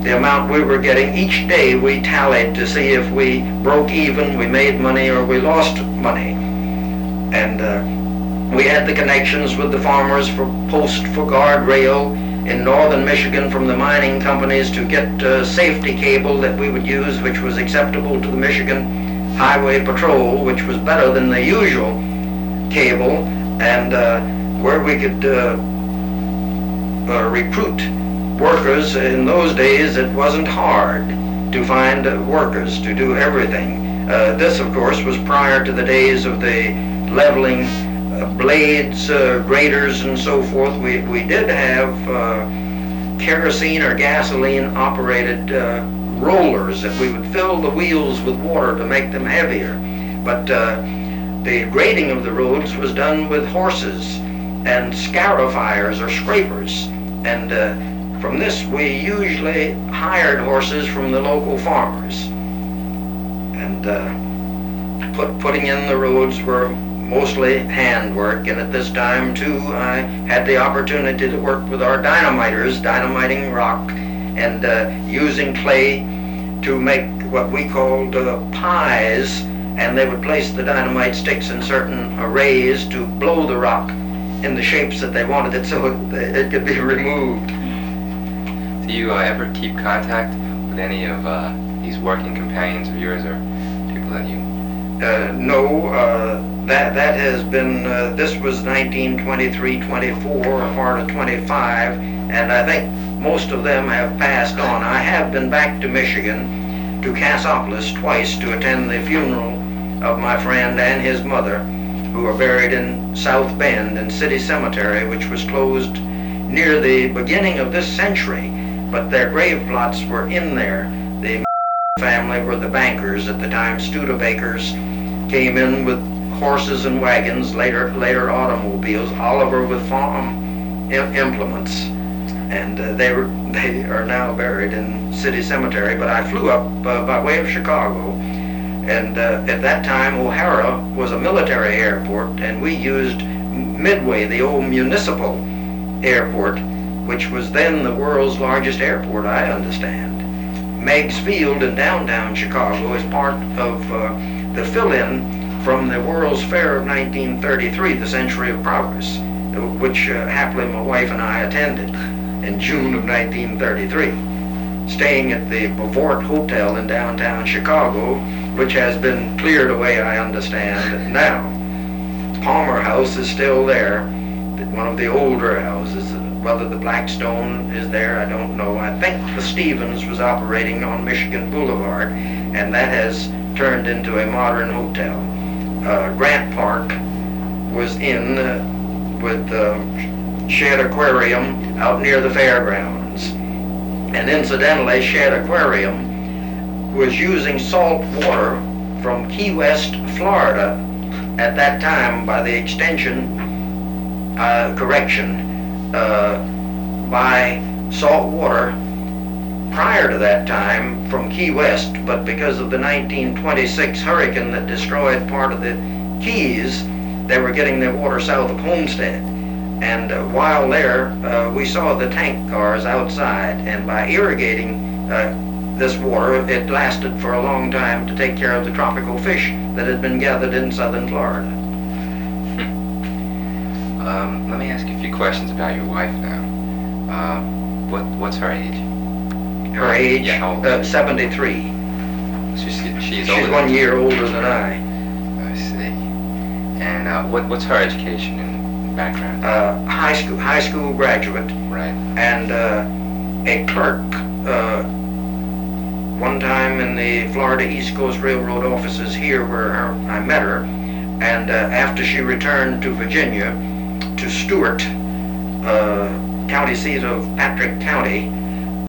the amount we were getting. Each day we tallied to see if we broke even, we made money, or we lost money. And we had the connections with the farmers for guardrail in northern Michigan from the mining companies to get safety cable that we would use, which was acceptable to the Michigan Highway Patrol, which was better than the usual cable, and where we could recruit workers. In those days it wasn't hard to find workers to do everything. This of course was prior to the days of the leveling blades, graders and so forth. We did have kerosene or gasoline operated rollers that we would fill the wheels with water to make them heavier. But the grading of the roads was done with horses and scarifiers or scrapers. And from this we usually hired horses from the local farmers. And putting in the roads were mostly handwork, and at this time too I had the opportunity to work with our dynamiters, dynamiting rock and using clay to make what we called pies, and they would place the dynamite sticks in certain arrays to blow the rock in the shapes that they wanted it so it could be removed. Do you ever keep contact with any of these working companions of yours or people that you... No, that has been, this was 1923-24, or part of 25, and I think most of them have passed on. I have been back to Michigan, to Cassopolis twice to attend the funeral of my friend and his mother, who are buried in South Bend in City Cemetery, which was closed near the beginning of this century, but their grave plots were in there. The family were the bankers at the time. Studebakers came in with horses and wagons, later automobiles, Oliver with farm implements, and they are now buried in City Cemetery. But I flew up by way of Chicago, and at that time O'Hara was a military airport, and we used Midway, the old municipal airport, which was then the world's largest airport, I understand. Meigs Field in downtown Chicago is part of the fill-in from the World's Fair of 1933, the Century of Progress, which happily my wife and I attended in June of 1933, staying at the Beaufort Hotel in downtown Chicago, which has been cleared away, I understand, now. Palmer House is still there, one of the older houses. Whether the Blackstone is there, I don't know. I think the Stevens was operating on Michigan Boulevard, and that has turned into a modern hotel. Grant Park was in with Shedd Aquarium out near the fairgrounds. And incidentally, Shedd Aquarium was using salt water from Key West, Florida at that time by the extension, by salt water prior to that time from Key West, but because of the 1926 hurricane that destroyed part of the Keys, they were getting their water south of Homestead. And while there, we saw the tank cars outside, and by irrigating this water, it lasted for a long time to take care of the tropical fish that had been gathered in southern Florida. Let me ask you a few questions about your wife now. What's her age? Her age? Yeah, how old? 73. She's She's older 1 year older than I see. And what's her education and background? High school graduate. Right. And a clerk one time in the Florida East Coast Railroad offices here where I met her. And after she returned to Virginia, to Stewart, county seat of Patrick County,